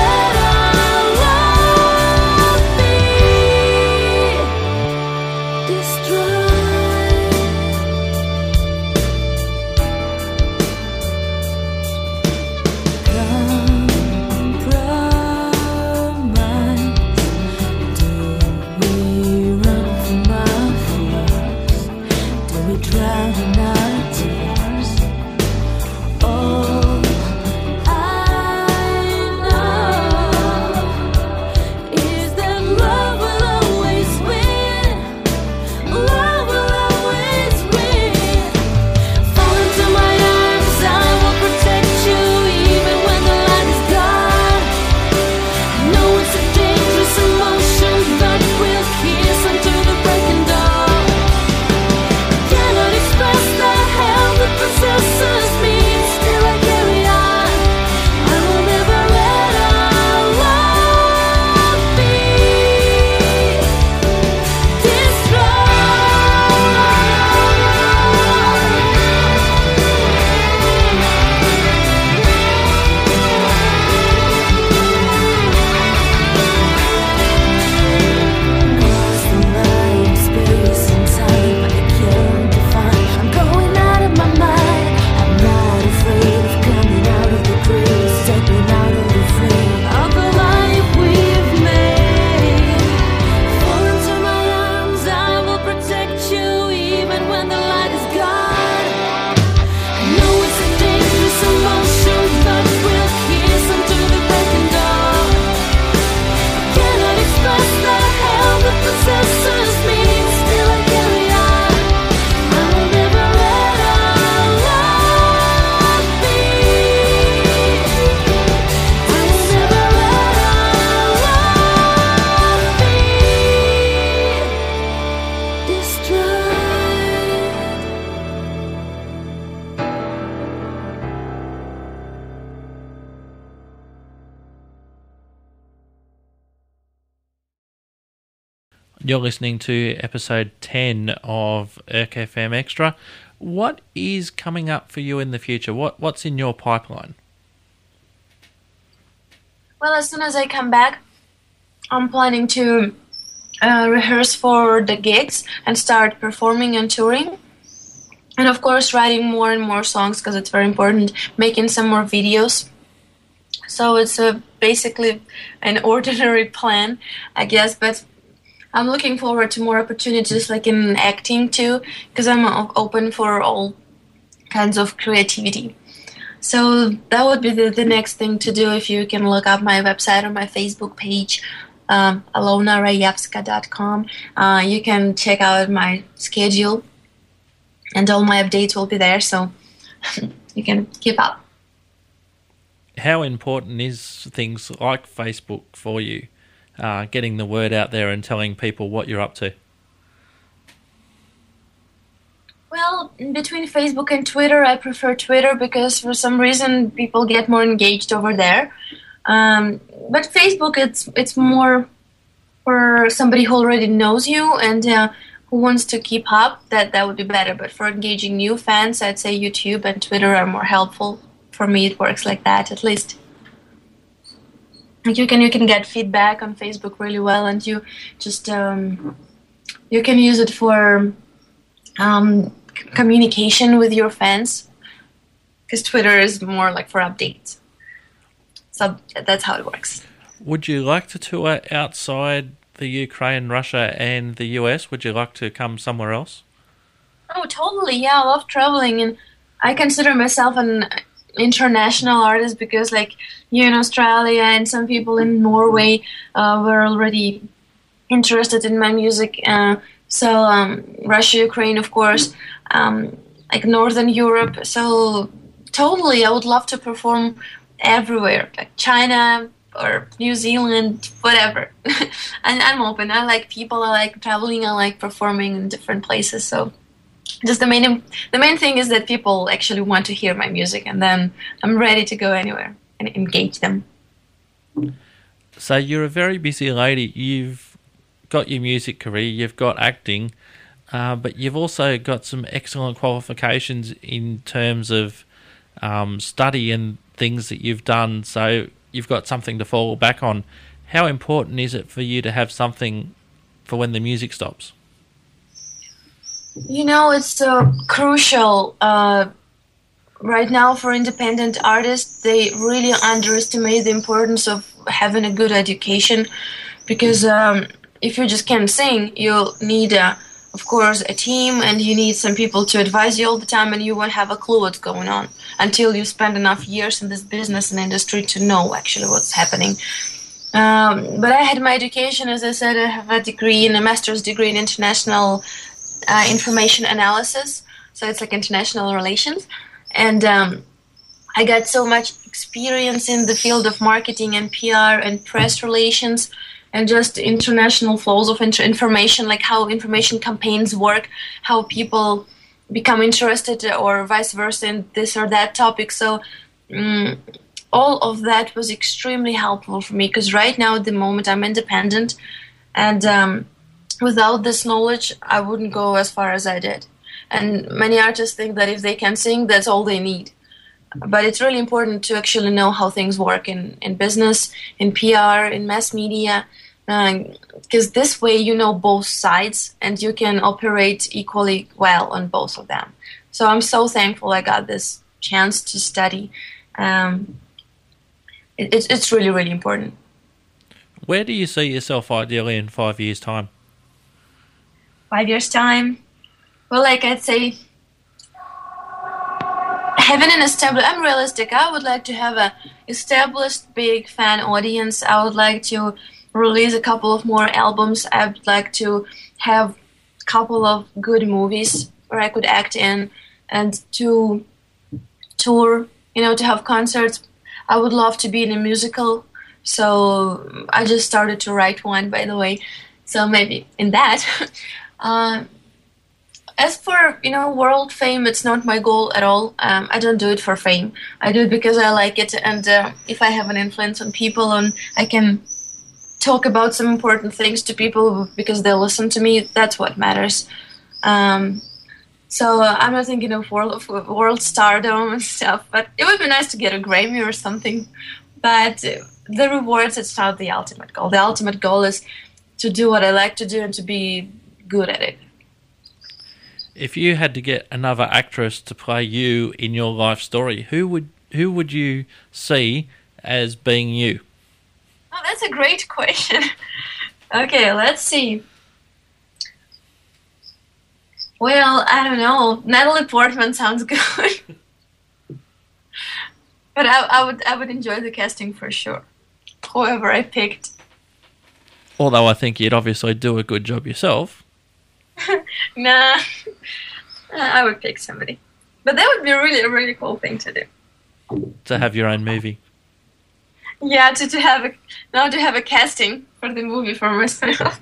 You're listening to episode ten of E R C F M Extra. What is coming up for you in the future? What What's in your pipeline? Well, as soon as I come back, I'm planning to uh, rehearse for the gigs and start performing and touring. And of course, writing more and more songs because it's very important, making some more videos. So it's a, basically an ordinary plan, I guess, but I'm looking forward to more opportunities like in acting too, because I'm open for all kinds of creativity. So that would be the, the next thing to do. If you can look up my website or my Facebook page, um, alona rajewska dot com, uh, you can check out my schedule and all my updates will be there, so you can keep up. How important is things like Facebook for you? Uh, getting the word out there and telling people what you're up to? Well, between Facebook and Twitter, I prefer Twitter because for some reason people get more engaged over there. Um, but Facebook, it's it's more for somebody who already knows you and uh, who wants to keep up. That that would be better. But for engaging new fans, I'd say YouTube and Twitter are more helpful. For me, it works like that, at least. You can you can get feedback on Facebook really well, and you just um, you can use it for um, c- communication with your fans, because Twitter is more like for updates. So that's how it works. Would you like to tour outside the Ukraine, Russia, and the U S? Would you like to come somewhere else? Oh, totally. Yeah, I love traveling, and I consider myself an international artist because, like, you in Australia and some people in Norway uh, were already interested in my music. Uh, so um, Russia, Ukraine, of course, um, like Northern Europe. So totally, I would love to perform everywhere, like China or New Zealand, whatever. And I'm open. I like people. I like traveling. I like performing in different places. So. Just the main the main thing is that people actually want to hear my music, and then I'm ready to go anywhere and engage them. So you're a very busy lady. You've got your music career, you've got acting, uh, but you've also got some excellent qualifications in terms of um, study and things that you've done. So you've got something to fall back on. How important is it for you to have something for when the music stops? You know, it's uh, crucial uh, right now for independent artists. They really underestimate the importance of having a good education, because um, if you just can't sing, you'll need, uh, of course, a team, and you need some people to advise you all the time, and you won't have a clue what's going on until you spend enough years in this business and industry to know actually what's happening. Um, but I had my education, as I said, I have a degree in a master's degree in international Uh, information analysis, so it's like international relations, and um, I got so much experience in the field of marketing and P R and press relations and just international flows of inter- information, like how information campaigns work, how people become interested or vice versa in this or that topic. So um, all of that was extremely helpful for me, because right now at the moment I'm independent, and um, without this knowledge, I wouldn't go as far as I did. And many artists think that if they can sing, that's all they need. But it's really important to actually know how things work in, in business, in P R, in mass media, because uh, this way you know both sides and you can operate equally well on both of them. So I'm so thankful I got this chance to study. Um, it, it's, it's really, really important. Where do you see yourself ideally in five years' time? Five years' time? Well, like I'd say, having an established, I'm realistic. I would like to have a established big fan audience. I would like to release a couple of more albums. I would like to have a couple of good movies where I could act in, and to tour, you know, to have concerts. I would love to be in a musical. So I just started to write one, by the way. So maybe in that. Uh, as for, you know, world fame, it's not my goal at all. Um, I don't do it for fame. I do it because I like it, and uh, if I have an influence on people, and I can talk about some important things to people because they listen to me. That's what matters. Um, so uh, I'm not thinking of world of world stardom and stuff, but it would be nice to get a Grammy or something. But uh, the rewards, it's not the ultimate goal. The ultimate goal is to do what I like to do and to be good at it. If you had to get another actress to play you in your life story, who would who would you see as being you? Oh, that's a great question. Okay, let's see. Well, I don't know. Natalie Portman sounds good. But I, I would I would enjoy the casting for sure. Whoever I picked. Although I think you'd obviously do a good job yourself. Nah. I would pick somebody. But that would be really a really cool thing to do. To have your own movie. Yeah, to, to have a now to have a casting for the movie for myself.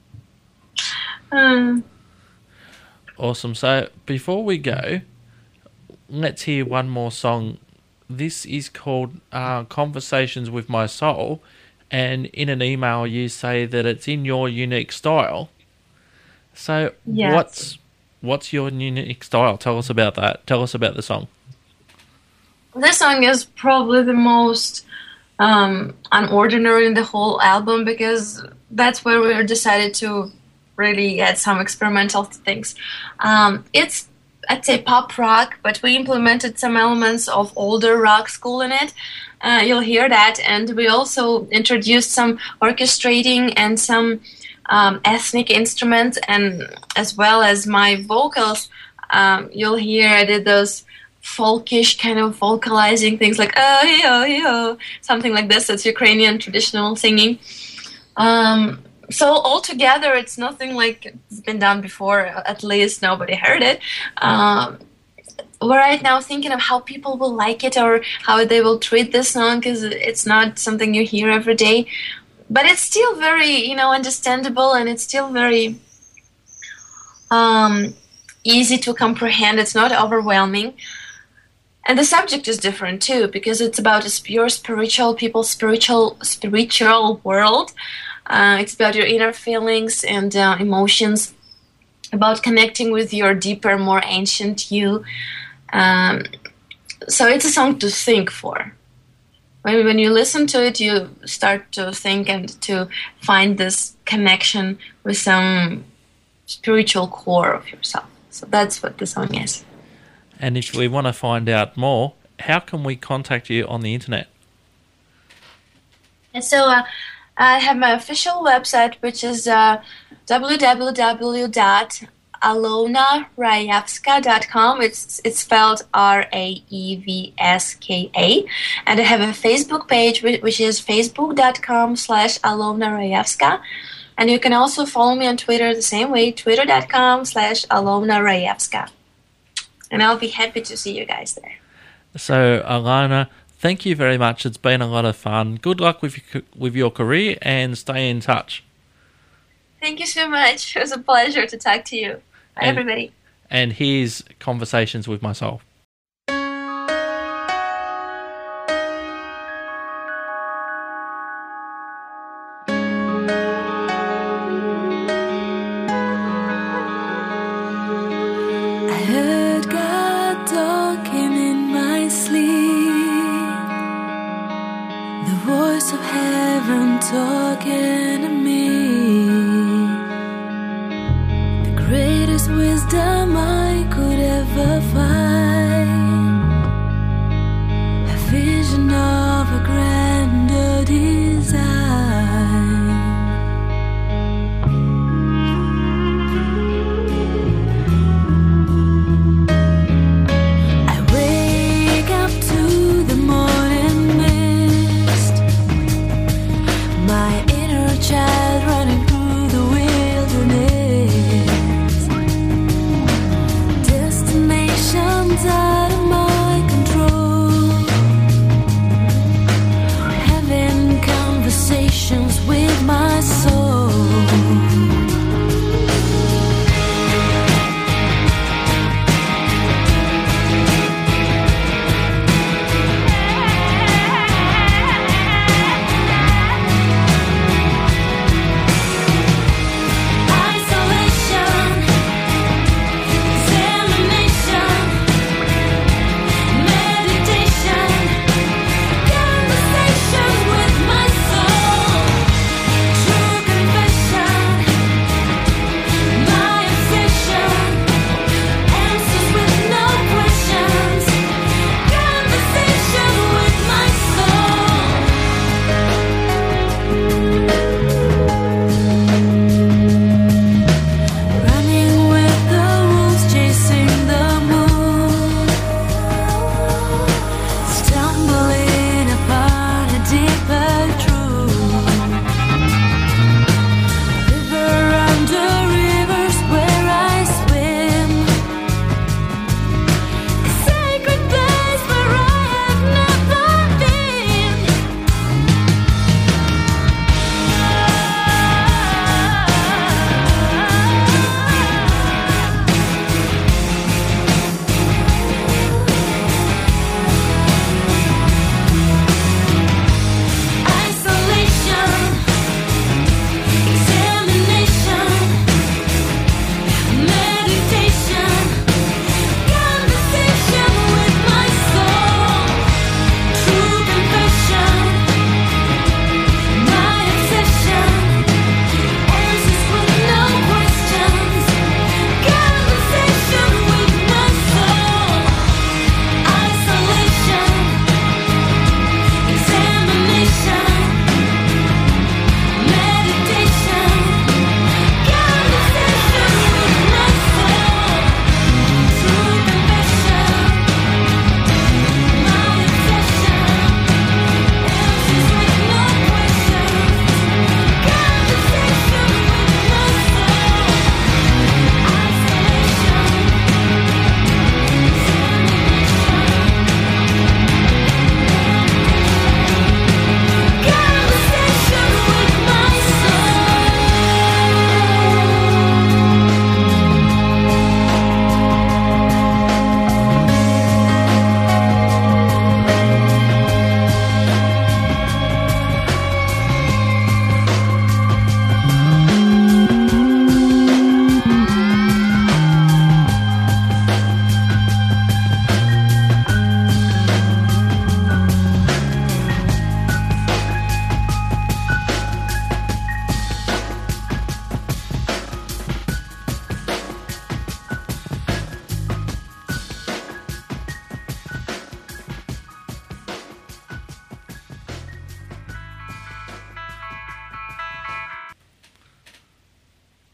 um, awesome. So before we go, let's hear one more song. This is called uh, Conversations with My Soul, and in an email you say that it's in your unique style. So yes. what's what's your unique style? Tell us about that. Tell us about the song. This song is probably the most um, unordinary in the whole album because that's where we decided to really add some experimental things. Um, it's, I'd say, pop rock, but we implemented some elements of older rock school in it. Uh, you'll hear that. And we also introduced some orchestrating and some um, ethnic instruments, and as well as my vocals. Um, you'll hear I did those folkish kind of vocalizing things like oh yo yo, something like this. It's Ukrainian traditional singing. Um, so altogether, it's nothing like it's been done before. At least nobody heard it. Um, we're right now thinking of how people will like it or how they will treat this song because it's not something you hear every day. But it's still very, you know, understandable, and it's still very um, easy to comprehend. It's not overwhelming. And the subject is different too, because it's about a pure spiritual, people's spiritual, spiritual world. Uh, it's about your inner feelings and uh, emotions, about connecting with your deeper, more ancient you. Um, so it's a song to think for. When, when you listen to it, you start to think and to find this connection with some spiritual core of yourself. So that's what the song is. And if we want to find out more, how can we contact you on the internet? And so uh, I have my official website, which is uh, w w w dot alona rayevska dot com. It's it's spelled R A E V S K A. And I have a Facebook page, which is facebook dot com slash alona rayevska. And you can also follow me on Twitter the same way, twitter dot com slash alona rayevska. And I'll be happy to see you guys there. So, Alona, thank you very much. It's been a lot of fun. Good luck with your, with your career, and stay in touch. Thank you so much. It was a pleasure to talk to you. Bye, and, everybody. And here's Conversations with My Soul. Talking to me, the greatest wisdom I could ever find, a vision of a grander design. I wake up to the morning mist, my inner child running